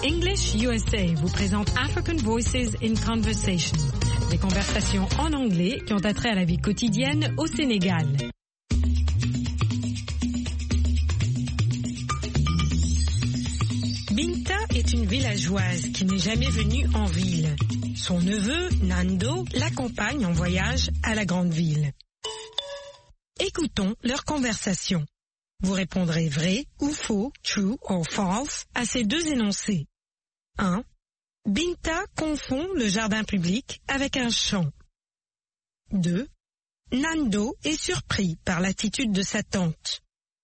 English USA vous présente African Voices in Conversation, des conversations en anglais qui ont attrait à la vie quotidienne au Sénégal. Binta est une villageoise qui n'est jamais venue en ville. Son neveu, Nando, l'accompagne en voyage à la grande ville. Écoutons leur conversation. Vous répondrez vrai ou faux, true or false, à ces deux énoncés. 1. Binta confond le jardin public avec un champ. 2. Nando est surpris par l'attitude de sa tante.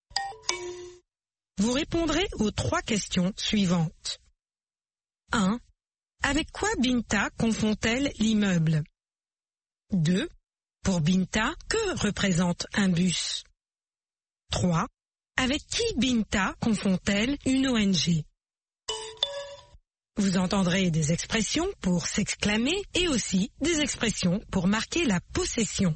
Vous répondrez aux 3 questions suivantes. 1. Avec quoi Binta confond-elle l'immeuble? 2. Pour Binta, que représente un bus? 3. Avec qui Binta confond-elle une ONG? Vous entendrez des expressions pour s'exclamer et aussi des expressions pour marquer la possession.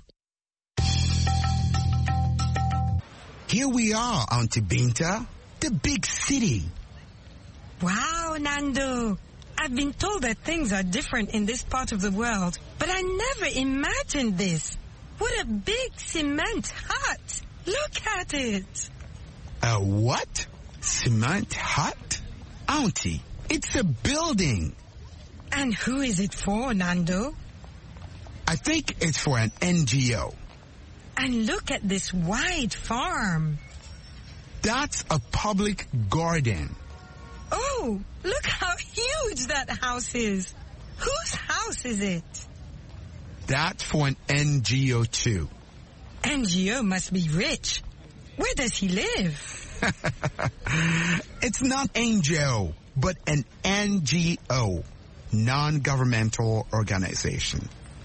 Here we are, Auntie Binta, the big city. Wow, Nando! I've been told that things are different in this part of the world, but I never imagined this. What a big cement hut! Look at it! A what? Cement hut? Auntie, it's a building. And who is it for, Nando? I think it's for an NGO. And look at this wide farm. That's a public garden. Oh, look how huge that house is. Whose house is it? That's for an NGO too. NGO must be rich. Where does he live? It's not NGO, but an NGO, non-governmental organization.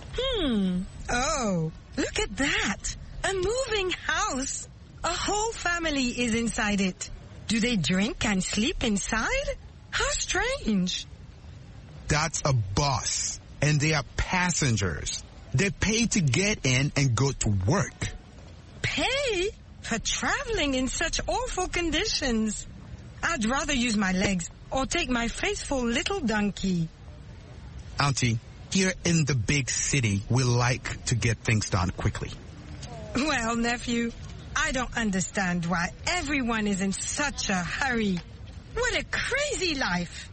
Oh, look at that. A moving house. A whole family is inside it. Do they drink and sleep inside? How strange. That's a bus, and they are passengers. They pay to get in and go to work. Pay? For traveling in such awful conditions. I'd rather use my legs or take my faithful little donkey. Auntie, here in the big city, we like to get things done quickly. Well, nephew, I don't understand why everyone is in such a hurry. What a crazy life!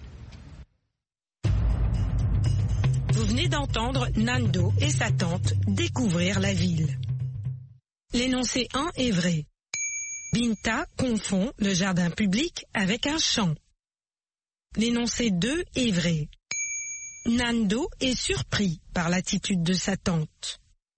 Vous venez d'entendre Nando et sa tante découvrir la ville. L'énoncé 1 est vrai. Binta confond le jardin public avec un champ. L'énoncé 2 est vrai. Nando est surpris par l'attitude de sa tante.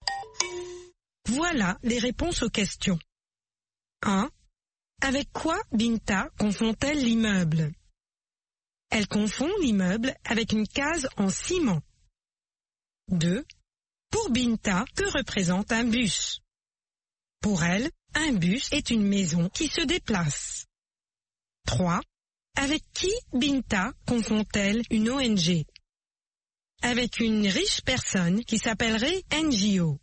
Voilà les réponses aux questions. 1. Avec quoi Binta confond-elle l'immeuble? Elle confond l'immeuble avec une case en ciment. 2. Pour Binta, que représente un bus? Pour elle, un bus est une maison qui se déplace. 3. Avec qui Binta confond-elle une ONG? Avec une riche personne qui s'appellerait NGO.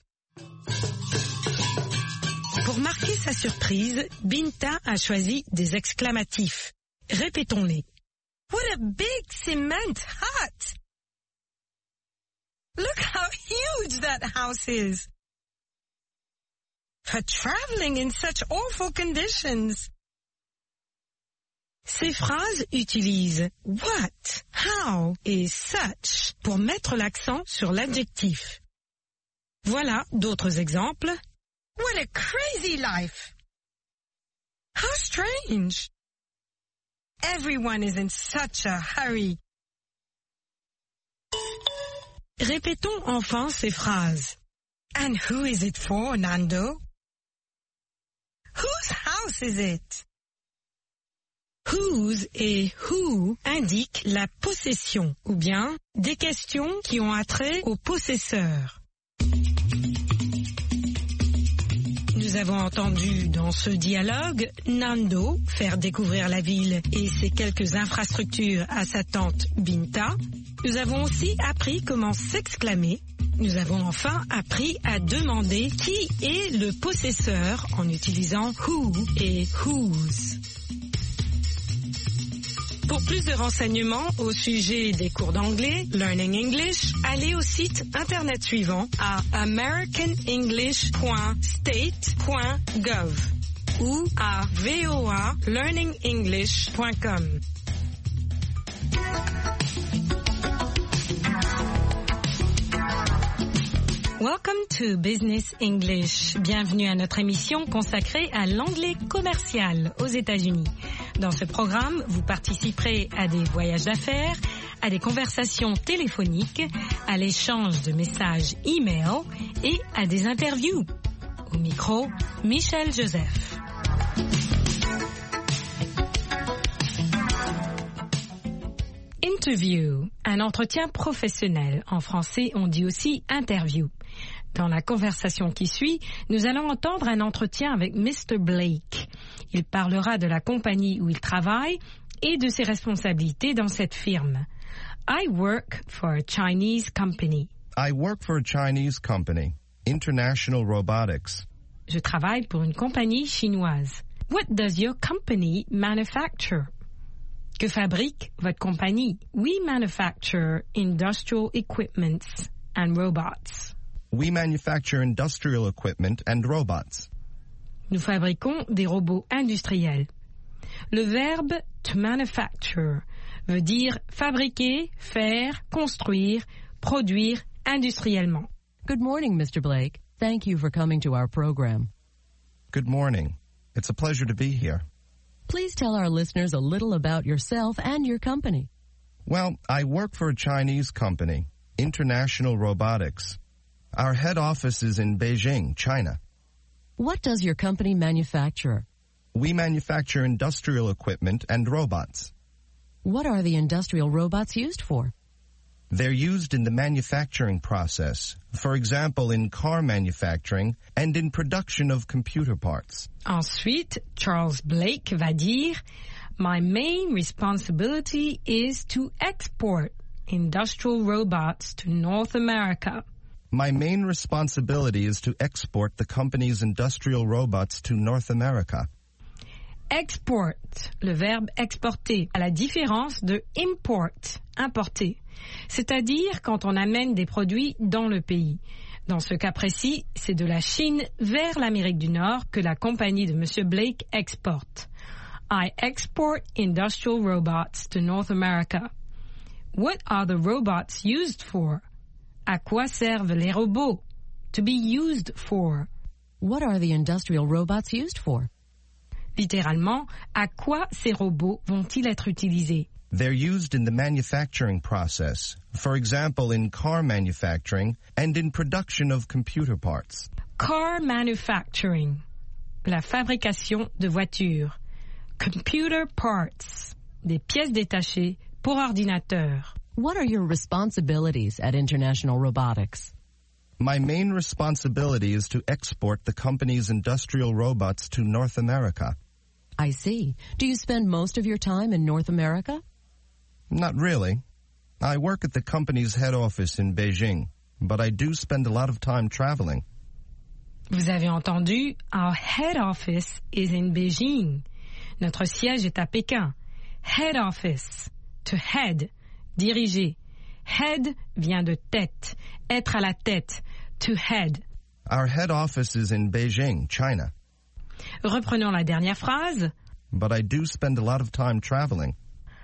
Pour marquer sa surprise, Binta a choisi des exclamatifs. Répétons-les. What a big cement hut! Look how huge that house is. For traveling in such awful conditions. Ces phrases utilisent what, how et such pour mettre l'accent sur l'adjectif. Voilà d'autres exemples. What a crazy life! How strange! Everyone is in such a hurry. Répétons enfin ces phrases. And who is it for, Nando? Whose house is it? Whose et who indiquent la possession, ou bien des questions qui ont attrait au possesseur. Nous avons entendu dans ce dialogue Nando faire découvrir la ville et ses quelques infrastructures à sa tante Binta. Nous avons aussi appris comment s'exclamer. Nous avons enfin appris à demander qui est le possesseur en utilisant who et whose. Pour plus de renseignements au sujet des cours d'anglais, Learning English, allez au site internet suivant à americanenglish.state.gov ou à voalearningenglish.com. Welcome to Business English. Bienvenue à notre émission consacrée à l'anglais commercial aux États-Unis. Dans ce programme, vous participerez à des voyages d'affaires, à des conversations téléphoniques, à l'échange de messages e-mail et à des interviews. Au micro, Michel Joseph. Interview, un entretien professionnel. En français, on dit aussi interview. Dans la conversation qui suit, nous allons entendre un entretien avec Mr. Blake. Il parlera de la compagnie où il travaille et de ses responsabilités dans cette firme. I work for a Chinese company. I work for a Chinese company, International Robotics. Je travaille pour une compagnie chinoise. What does your company manufacture? Que fabrique votre compagnie? We manufacture industrial equipments and robots. We manufacture industrial equipment and robots. Nous fabriquons des robots industriels. Le verbe to manufacture veut dire fabriquer, faire, construire, produire industriellement. Good morning, Mr. Blake. Thank you for coming to our program. Good morning. It's a pleasure to be here. Please tell our listeners a little about yourself and your company. Well, I work for a Chinese company, International Robotics. Our head office is in Beijing, China. What does your company manufacture? We manufacture industrial equipment and robots. What are the industrial robots used for? They're used in the manufacturing process, for example, in car manufacturing and in production of computer parts. Ensuite, Charles Blake va dire, My main responsibility is to export industrial robots to North America. My main responsibility is to export the company's industrial robots to North America. Export, le verbe exporter, à la différence de import, importer. C'est-à-dire quand on amène des produits dans le pays. Dans ce cas précis, c'est de la Chine vers l'Amérique du Nord que la compagnie de M. Blake exporte. I export industrial robots to North America. What are the robots used for? À quoi servent les robots? To be used for. What are the industrial robots used for? Littéralement, à quoi ces robots vont-ils être utilisés? They're used in the manufacturing process, for example, in car manufacturing and in production of computer parts. Car manufacturing, la fabrication de voitures. Computer parts, des pièces détachées pour ordinateur. What are your responsibilities at International Robotics? My main responsibility is to export the company's industrial robots to North America. I see. Do you spend most of your time in North America? Not really. I work at the company's head office in Beijing, but I do spend a lot of time traveling. Vous avez entendu, our head office is in Beijing. Notre siège est à Pékin. Head office, to head, diriger. Head vient de tête, être à la tête, to head. Our head office is in Beijing, China. Reprenons la dernière phrase. But I do spend a lot of time traveling.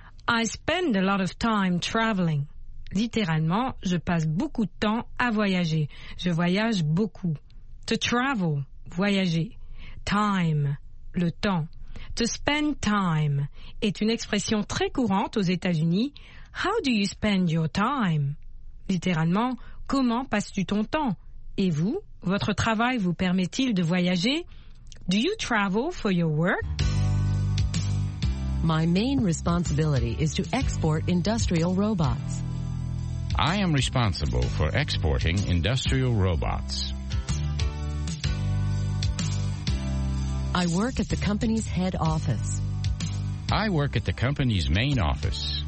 I spend a lot of time traveling. Littéralement, je passe beaucoup de temps à voyager. Je voyage beaucoup. To travel, voyager. Time, le temps. To spend time est une expression très courante aux États-Unis. How do you spend your time? Littéralement, comment passes-tu ton temps? Et vous, votre travail vous permet-il de voyager? Do you travel for your work? My main responsibility is to export industrial robots. I am responsible for exporting industrial robots. I work at the company's head office. I work at the company's main office.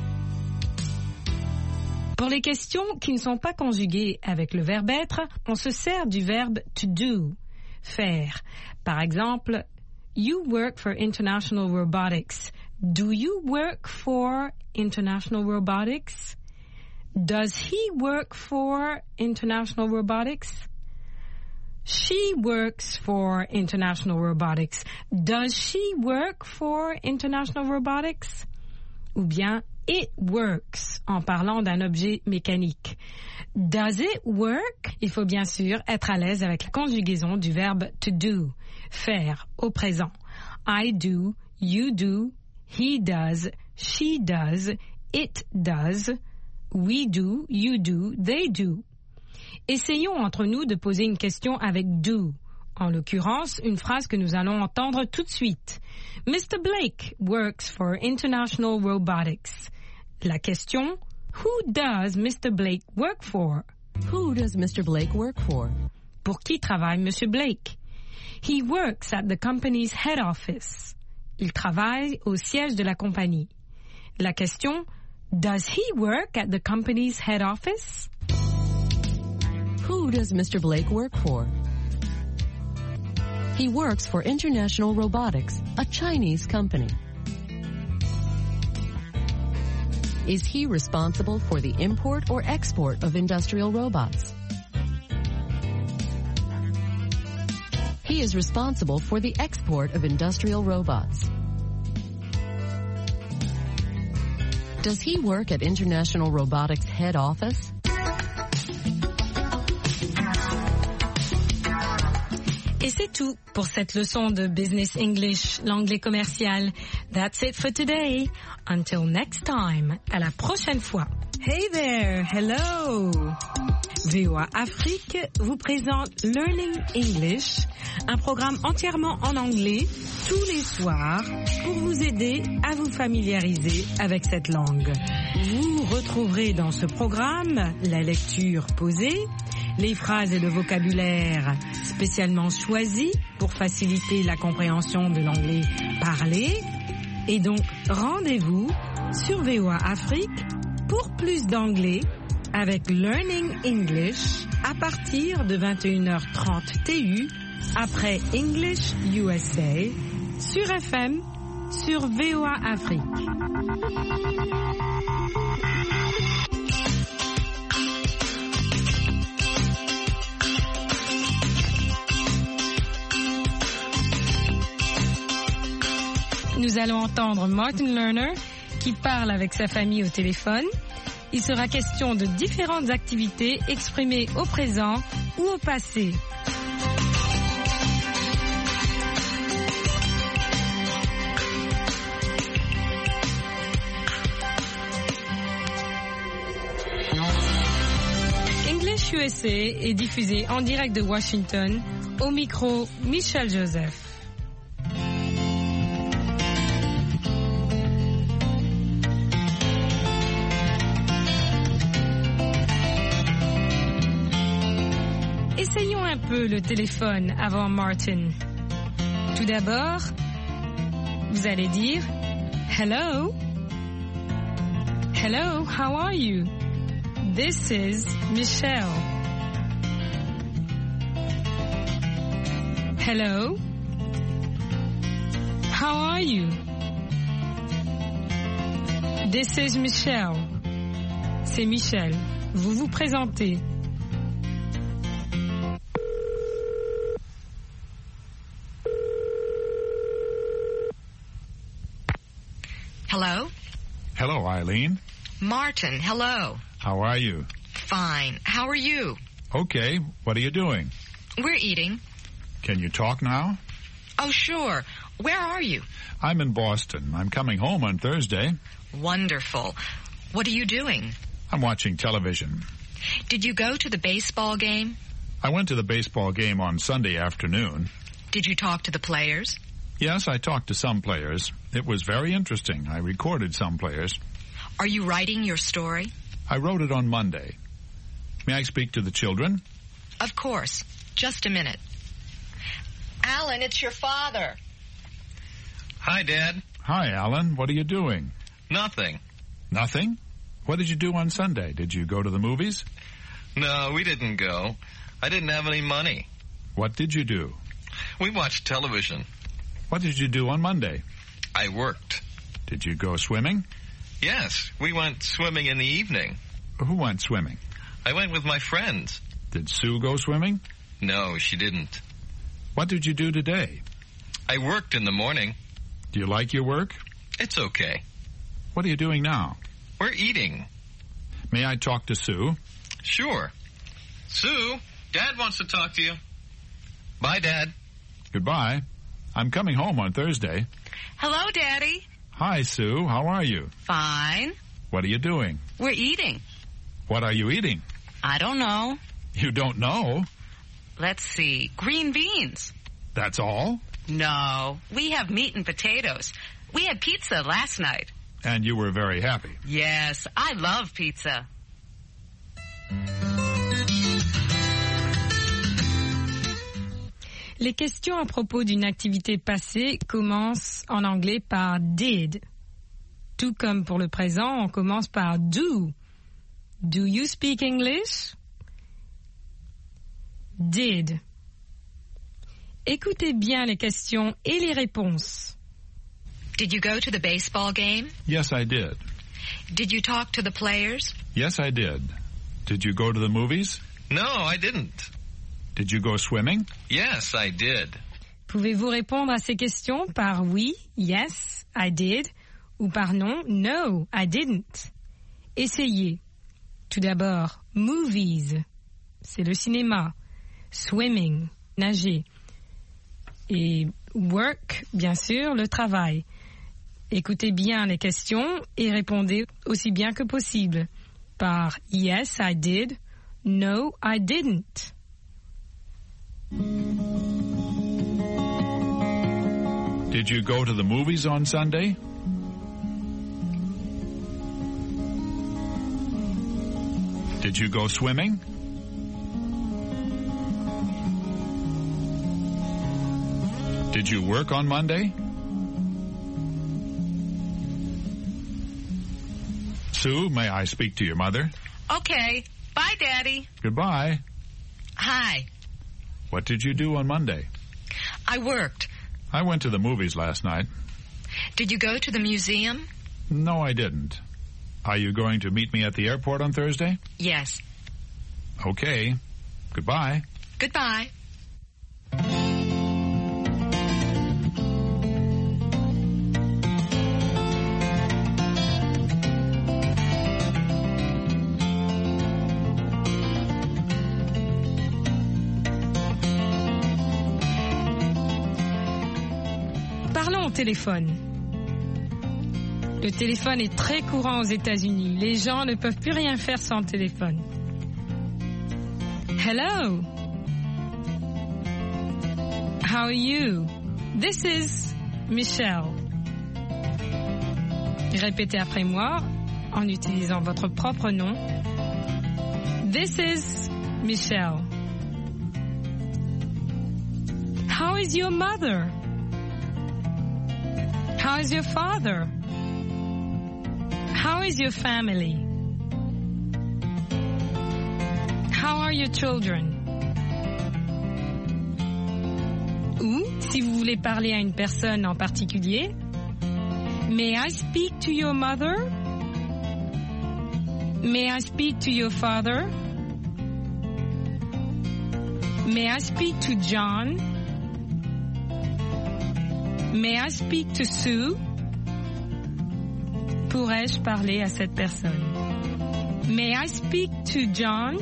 Pour les questions qui ne sont pas conjuguées avec le verbe être, on se sert du verbe to do, faire. Par exemple, You work for International Robotics. Do you work for International Robotics? Does he work for International Robotics? She works for International Robotics. Does she work for International Robotics? Ou bien it works en parlant d'un objet mécanique. Does it work? Il faut bien sûr être à l'aise avec la conjugaison du verbe to do, faire au présent. I do, you do, he does, she does, it does, we do, you do, they do. Essayons entre nous de poser une question avec do. En l'occurrence, une phrase que nous allons entendre tout de suite. Mr. Blake works for International Robotics. La question, who does Mr. Blake work for? Who does Mr. Blake work for? Pour qui travaille Monsieur Blake? He works at the company's head office. Il travaille au siège de la compagnie. La question, does he work at the company's head office? Who does Mr. Blake work for? He works for International Robotics, a Chinese company. Is he responsible for the import or export of industrial robots? He is responsible for the export of industrial robots. Does he work at International Robotics head office? Et c'est tout pour cette leçon de Business English, l'anglais commercial. That's it for today. Until next time. À la prochaine fois. Hey there, hello. VOA Afrique vous présente Learning English, un programme entièrement en anglais, tous les soirs, pour vous aider à vous familiariser avec cette langue. Vous retrouverez dans ce programme la lecture posée, les phrases et le vocabulaire spécialement choisis pour faciliter la compréhension de l'anglais parlé. Et donc, rendez-vous sur VOA Afrique pour plus d'anglais avec Learning English à partir de 21h30 TU après English USA sur FM sur VOA Afrique. Nous allons entendre Martin Lerner qui parle avec sa famille au téléphone. Il sera question de différentes activités exprimées au présent ou au passé. English USA est diffusé en direct de Washington. Au micro, Michel Joseph. Essayons un peu le téléphone avant Martin. Tout d'abord, vous allez dire Hello. Hello, how are you? This is Michelle. Hello. How are you? This is Michelle. C'est Michel. Vous vous présentez. Hello? Hello, Eileen. Martin, hello. How are you? Fine. How are you? Okay. What are you doing? We're eating. Can you talk now? Oh, sure. Where are you? I'm in Boston. I'm coming home on Thursday. Wonderful. What are you doing? I'm watching television. Did you go to the baseball game? I went to the baseball game on Sunday afternoon. Did you talk to the players? Yes, I talked to some players. It was very interesting. I recorded some players. Are you writing your story? I wrote it on Monday. May I speak to the children? Of course. Just a minute. Alan, it's your father. Hi, Dad. Hi, Alan. What are you doing? Nothing. Nothing? What did you do on Sunday? Did you go to the movies? No, we didn't go. I didn't have any money. What did you do? We watched television. What did you do on Monday? I worked. Did you go swimming? Yes, we went swimming in the evening. Who went swimming? I went with my friends. Did Sue go swimming? No, she didn't. What did you do today? I worked in the morning. Do you like your work? It's okay. What are you doing now? We're eating. May I talk to Sue? Sure. Sue, Dad wants to talk to you. Bye, Dad. Goodbye. I'm coming home on Thursday. Hello, Daddy. Hi, Sue. How are you? Fine. What are you doing? We're eating. What are you eating? I don't know. You don't know? Let's see. Green beans. That's all? No. We have meat and potatoes. We had pizza last night. And you were very happy. Yes, I love pizza. Les questions à propos d'une activité passée commencent en anglais par did. Tout comme pour le présent, on commence par do. Do you speak English? Did. Écoutez bien les questions et les réponses. Did you go to the baseball game? Yes, I did. Did you talk to the players? Yes, I did. Did you go to the movies? No, I didn't. Did you go swimming? Yes, I did. Pouvez-vous répondre à ces questions par oui, yes, I did, ou par non, no, I didn't? Essayez. Tout d'abord, movies, c'est le cinéma. Swimming, nager. Et work, bien sûr, le travail. Écoutez bien les questions et répondez aussi bien que possible par yes, I did, no, I didn't. Did you go to the movies on Sunday? Did you go swimming? Did you work on Monday? Sue, may I speak to your mother? Okay. Bye, Daddy. Goodbye. Hi. What did you do on Monday? I worked. I went to the movies last night. Did you go to the museum? No, I didn't. Are you going to meet me at the airport on Thursday? Yes. Okay. Goodbye. Goodbye. Parlons au téléphone. Le téléphone est très courant aux États-Unis. Les gens ne peuvent plus rien faire sans le téléphone. Hello. How are you? This is Michelle. Répétez après moi en utilisant votre propre nom. This is Michelle. How is your mother? How is your father? How is your family? How are your children? Ou, si vous voulez parler à une personne en particulier, May I speak to your mother? May I speak to your father? May I speak to John? May I speak to Sue? Pourrais-je parler à cette personne? May I speak to John?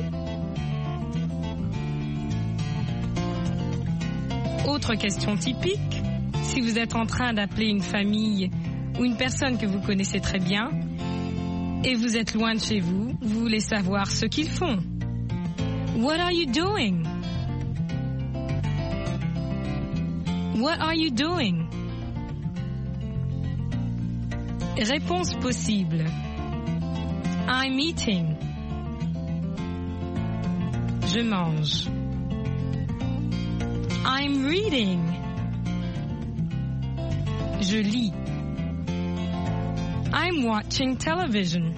Autre question typique, si vous êtes en train d'appeler une famille ou une personne que vous connaissez très bien et vous êtes loin de chez vous, vous voulez savoir ce qu'ils font. What are you doing? What are you doing? Réponse possible. I'm eating. Je mange. I'm reading. Je lis. I'm watching television.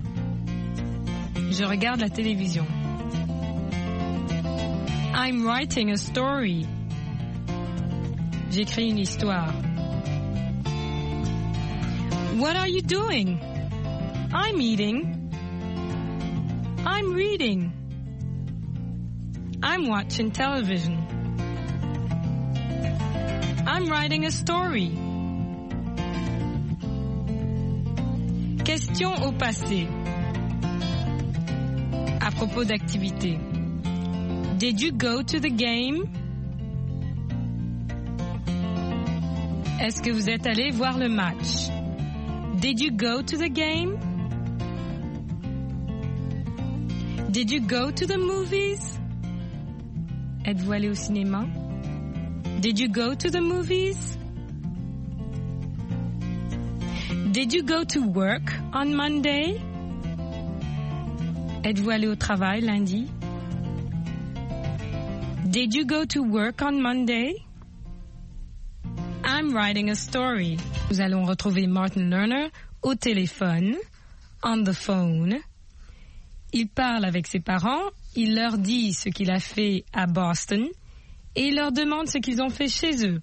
Je regarde la télévision. I'm writing a story. j'écris une histoire. What are you doing? I'm eating. I'm reading. I'm watching television. I'm writing a story. Question au passé. À propos d'activité. Did you go to the game? Est-ce que vous êtes allé voir le match? Did you go to the game? Did you go to the movies? Êtes-vous allé au cinéma? Did you go to the movies? Did you go to work on Monday? Êtes-vous allé au travail lundi? Did you go to work on Monday? I'm writing a story. Nous allons retrouver Martin Lerner au téléphone, on the phone. Il parle avec ses parents, il leur dit ce qu'il a fait à Boston et il leur demande ce qu'ils ont fait chez eux.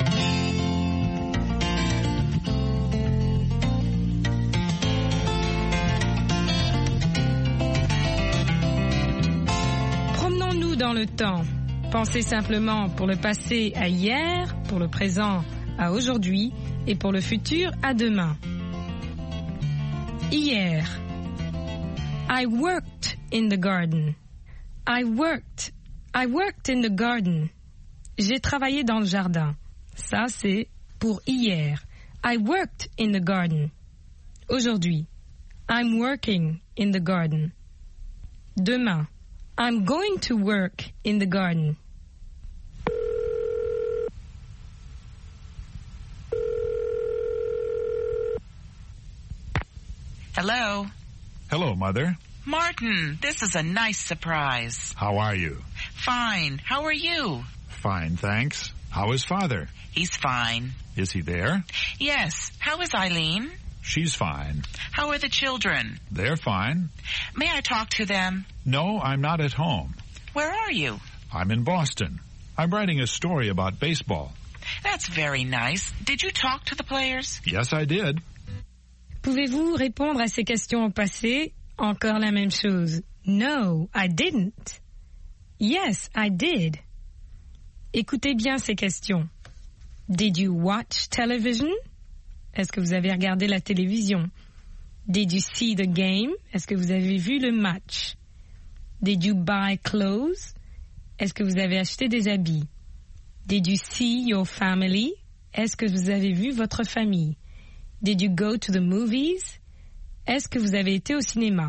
Promenons-nous dans le temps. Pensez simplement pour le passé à hier, pour le présent à aujourd'hui et pour le futur à demain. Hier. I worked in the garden. I worked in the garden. J'ai travaillé dans le jardin. Ça, c'est pour hier. I worked in the garden. Aujourd'hui. I'm working in the garden. Demain. I'm going to work in the garden. Hello. Hello, Mother. Martin, this is a nice surprise. How are you? Fine. How are you? Fine, thanks. How is Father? He's fine. Is he there? Yes. How is Eileen? She's fine. How are the children? They're fine. May I talk to them? No, I'm not at home. Where are you? I'm in Boston. I'm writing a story about baseball. That's very nice. Did you talk to the players? Yes, I did. Pouvez-vous répondre à ces questions au passé? Encore la même chose. No, I didn't. Yes, I did. Écoutez bien ces questions. Did you watch television? Est-ce que vous avez regardé la télévision? Did you see the game? Est-ce que vous avez vu le match? Did you buy clothes? Est-ce que vous avez acheté des habits? Did you see your family? Est-ce que vous avez vu votre famille? Did you go to the movies? Est-ce que vous avez été au cinéma?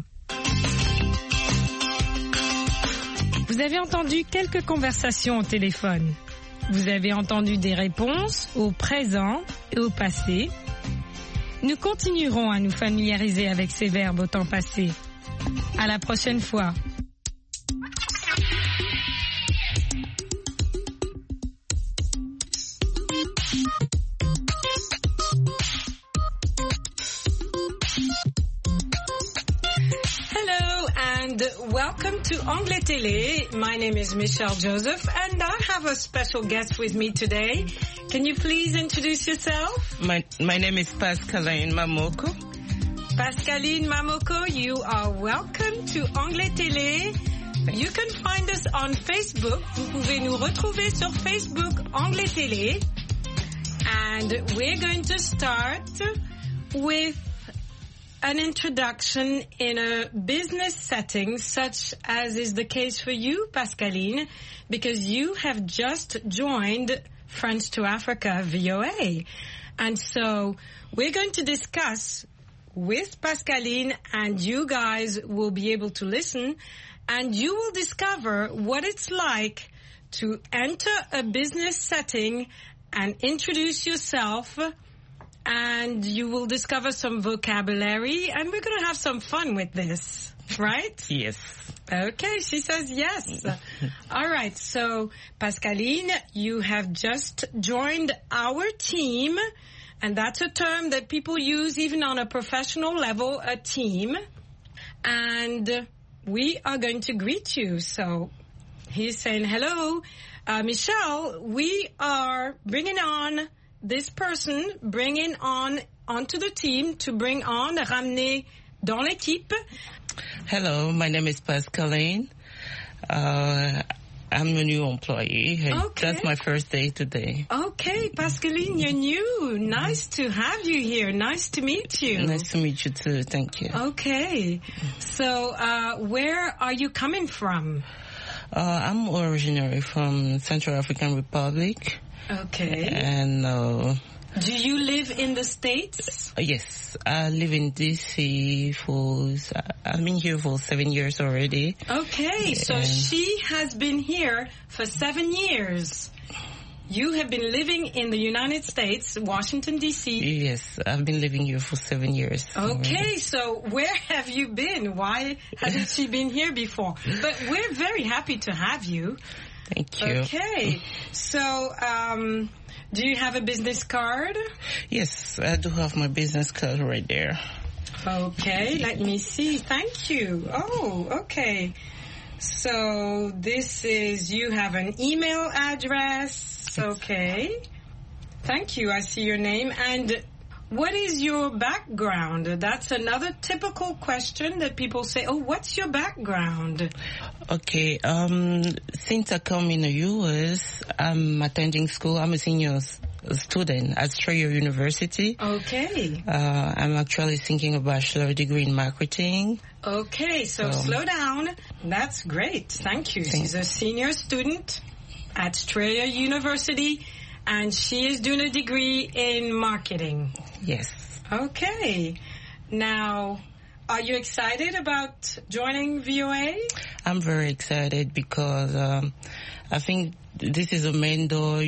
Vous avez entendu quelques conversations au téléphone. Vous avez entendu des réponses au présent et au passé. Nous continuerons à nous familiariser avec ces verbes au temps passé. À la prochaine fois. Hello and welcome to Anglais Télé. My name is Michelle Joseph and I have a special guest with me today. Can you please introduce yourself? My name is Pascaline Mamoko. Pascaline Mamoko, you are welcome to Anglais Télé. You can find us on Facebook. Vous pouvez nous retrouver sur Facebook Anglais Télé. And we're going to start with an introduction in a business setting, such as is the case for you, Pascaline, because you have just joined Friends to Africa, VOA. And so we're going to discuss with Pascaline, and you guys will be able to listen, and you will discover what it's like to enter a business setting and introduce yourself, and you will discover some vocabulary, and we're going to have some fun with this, right? Yes. Okay, she says yes. All right, so Pascaline, you have just joined our team, and that's a term that people use even on a professional level, a team, and we are going to greet you. So he's saying hello. Michelle, we are bringing on this person, onto the team to bring on, ramener dans l'équipe. Hello, my name is Pascaline. I'm a new employee. Okay. That's my first day today. Okay, Pascaline, you're new. Nice to have you here. Nice to meet you. Nice to meet you too. Thank you. Okay. So, where are you coming from? I'm originally from Central African Republic. Okay. And do you live in the States? Yes, I live in DC I've been here for 7 years already. Okay, so she has been here for 7 years. You have been living in the United States, Washington, D.C. Yes, I've been living here for 7 years. Okay, so where have you been? Why hasn't she been here before? But we're very happy to have you. Thank you. Okay, so do you have a business card? Yes, I do have my business card right there. Okay, let me see. Thank you. Oh, okay. So this is, you have an email address. Okay. Thank you. I see your name. And what is your background? That's another typical question that people say, oh, what's your background? Okay. Since I come in the U.S., I'm attending school. I'm a senior student at Strayer University. Okay. I'm actually thinking a bachelor degree in marketing. Okay, so slow down. That's great. Thank you. She's a senior student at Strayer University, and she is doing a degree in marketing. Yes. Okay. Now, are you excited about joining VOA? I'm very excited because I think this is a main door.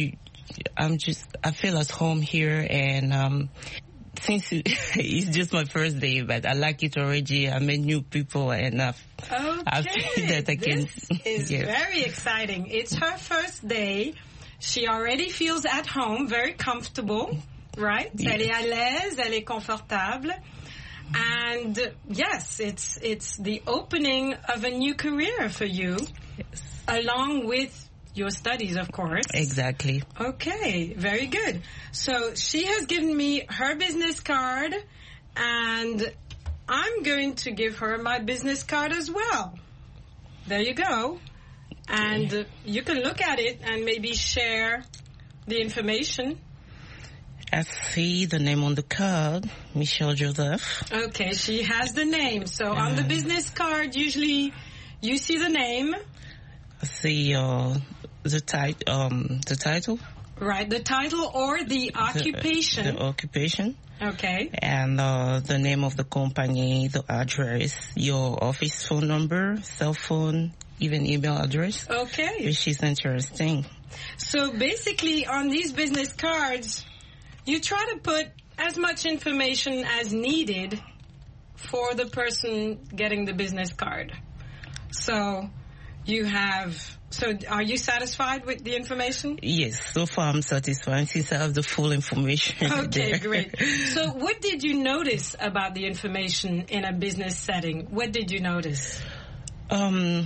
I feel at home here, and since it's just my first day, but I like it already. I met new people, and I feel that I can. This is very exciting. It's her first day. She already feels at home, very comfortable, right? Yes. Elle est à l'aise, elle est confortable. And yes, it's the opening of a new career for you, yes, along with your studies, of course. Exactly. Okay, very good. So she has given me her business card, and I'm going to give her my business card as well. There you go. And you can look at it and maybe share the information. I see the name on the card, Michelle Joseph. Okay, she has the name. So on the business card, usually you see the name. I see the title. Right, the title or the occupation. The occupation. Okay. And the name of the company, the address, your office phone number, cell phone, even email address. Okay. Which is interesting. So basically on these business cards, you try to put as much information as needed for the person getting the business card. So are you satisfied with the information? Yes, so far I'm satisfied since I have the full information. Okay, there. Great. So what did you notice about the information in a business setting? What did you notice? I'm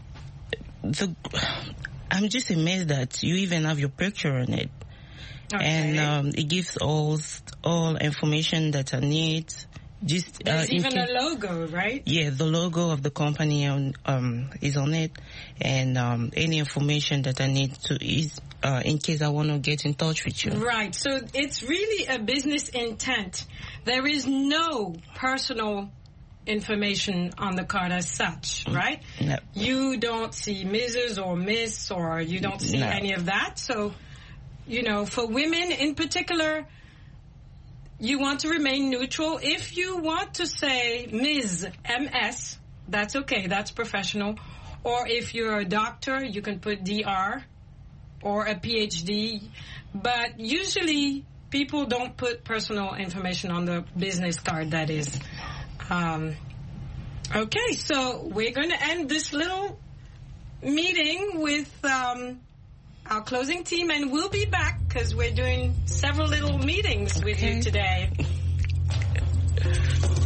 just amazed that you even have your picture on it. Okay. And it gives all information that I need. There's even a logo, right? Yeah, the logo of the company is on it, and any information that I need in case I want to get in touch with you. Right. So it's really a business intent. There is no personal information on the card as such, right? No. You don't see Mrs. or Miss, or you don't see any of that. So, for women in particular, you want to remain neutral. If you want to say Ms., MS, that's okay. That's professional. Or if you're a doctor, you can put DR or a PhD. But usually people don't put personal information on the business card, that is. Okay, so we're going to end this little meeting with our closing team, and we'll be back because we're doing several little meetings with you today.